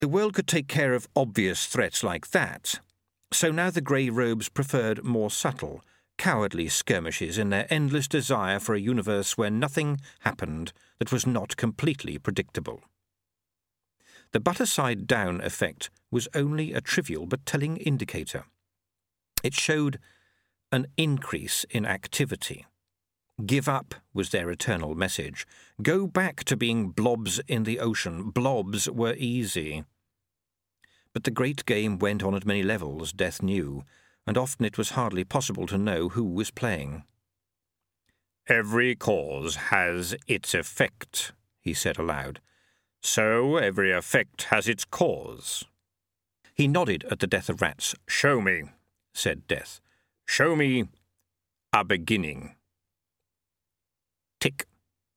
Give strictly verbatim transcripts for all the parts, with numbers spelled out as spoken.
The world could take care of obvious threats like that, so now the grey robes preferred more subtle, cowardly skirmishes in their endless desire for a universe where nothing happened that was not completely predictable. The butter-side-down effect was only a trivial but telling indicator. It showed an increase in activity. Give up was their eternal message. Go back to being blobs in the ocean. Blobs were easy. But the great game went on at many levels, Death knew, and often it was hardly possible to know who was playing. "Every cause has its effect," he said aloud. "So every effect has its cause." He nodded at the death of rats. "Show me," said Death. "Show me a beginning." Tick.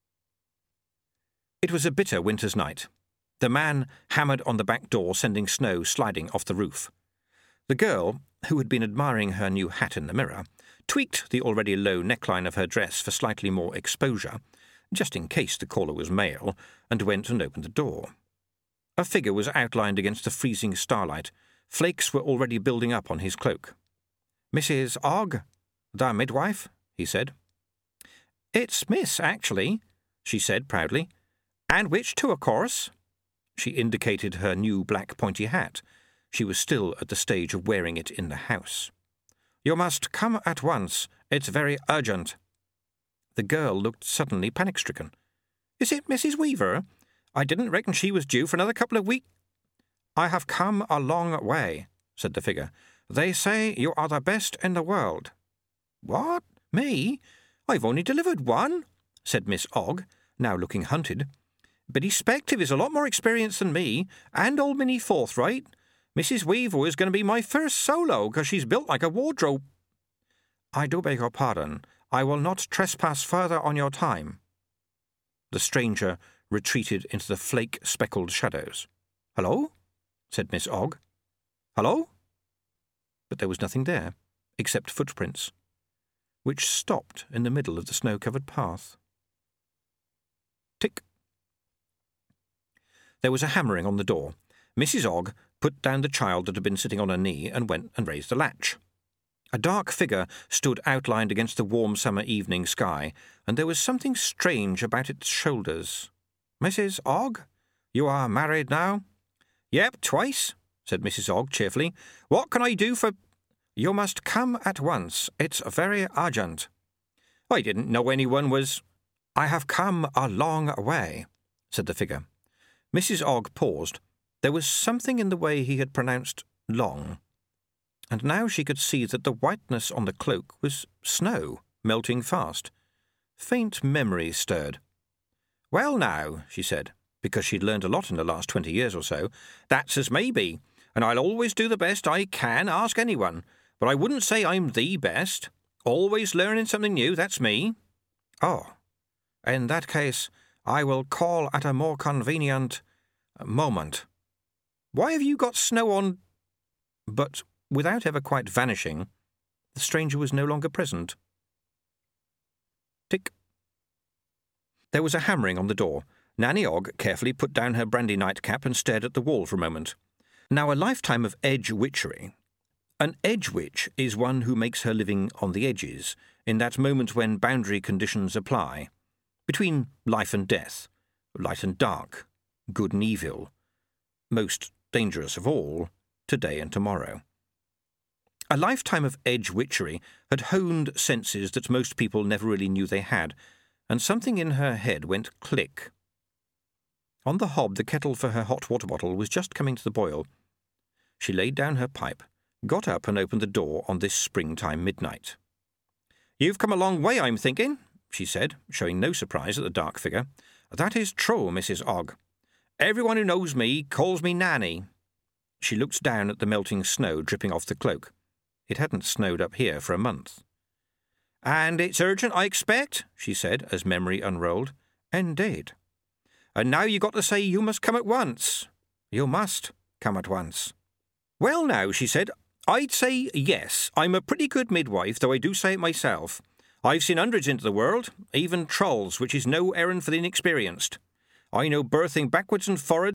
It was a bitter winter's night. The man hammered on the back door, sending snow sliding off the roof. The girl, who had been admiring her new hat in the mirror, tweaked the already low neckline of her dress for slightly more exposure, just in case the caller was male, and went and opened the door. A figure was outlined against the freezing starlight. Flakes were already building up on his cloak. "Missus Ogg, the midwife?" he said. "It's Miss, actually," she said proudly. "And which too, of course." She indicated her new black pointy hat. She was still at the stage of wearing it in the house. "You must come at once. It's very urgent." The girl looked suddenly panic-stricken. "Is it Missus Weaver? I didn't reckon she was due for another couple of weeks." "I have come a long way," said the figure. "They say you are the best in the world." "What? Me? I've only delivered one," said Miss Ogg, now looking hunted. "But Expective is a lot more experienced than me, and old Minnie Forthright. Missus Weaver is going to be my first solo, because she's built like a wardrobe." "I do beg your pardon. I will not trespass further on your time." The stranger retreated into the flake-speckled shadows. "Hello?" said Miss Ogg. "Hello?" But there was nothing there, except footprints, which stopped in the middle of the snow-covered path. Tick. There was a hammering on the door. Missus Ogg put down the child that had been sitting on her knee and went and raised the latch. A dark figure stood outlined against the warm summer evening sky, and there was something strange about its shoulders. "Missus Ogg, you are married now?" "Yep, twice," said Missus Ogg cheerfully. "What can I do for—" "You must come at once. It's very urgent." "I didn't know anyone was—" "I have come a long way," said the figure. Missus Ogg paused. There was something in the way he had pronounced long, and now she could see that the whiteness on the cloak was snow, melting fast. Faint memory stirred. "Well now," she said, because she'd learned a lot in the last twenty years or so, "that's as may be, and I'll always do the best I can, ask anyone, but I wouldn't say I'm the best. Always learning something new, that's me." "Oh, in that case, I will call at a more convenient moment." "Why have you got snow on—" But without ever quite vanishing, the stranger was no longer present. Tick. There was a hammering on the door. Nanny Ogg carefully put down her brandy nightcap and stared at the wall for a moment. Now, a lifetime of edge witchery. An edge witch is one who makes her living on the edges, in that moment when boundary conditions apply, between life and death, light and dark, good and evil, most dangerous of all, today and tomorrow. A lifetime of edge witchery had honed senses that most people never really knew they had, and something in her head went click. On the hob, the kettle for her hot water bottle was just coming to the boil. She laid down her pipe, got up and opened the door on this springtime midnight. "You've come a long way, I'm thinking," she said, showing no surprise at the dark figure. "That is true, Missus Ogg. Everyone who knows me calls me Nanny." She looked down at the melting snow dripping off the cloak. It hadn't snowed up here for a month. "And it's urgent, I expect," she said, as memory unrolled. "Indeed." "And now you got to say you must come at once." "You must come at once." "Well now," she said, "I'd say yes. I'm a pretty good midwife, though I do say it myself. I've seen hundreds into the world, even trolls, which is no errand for the inexperienced. I know birthing backwards and forwards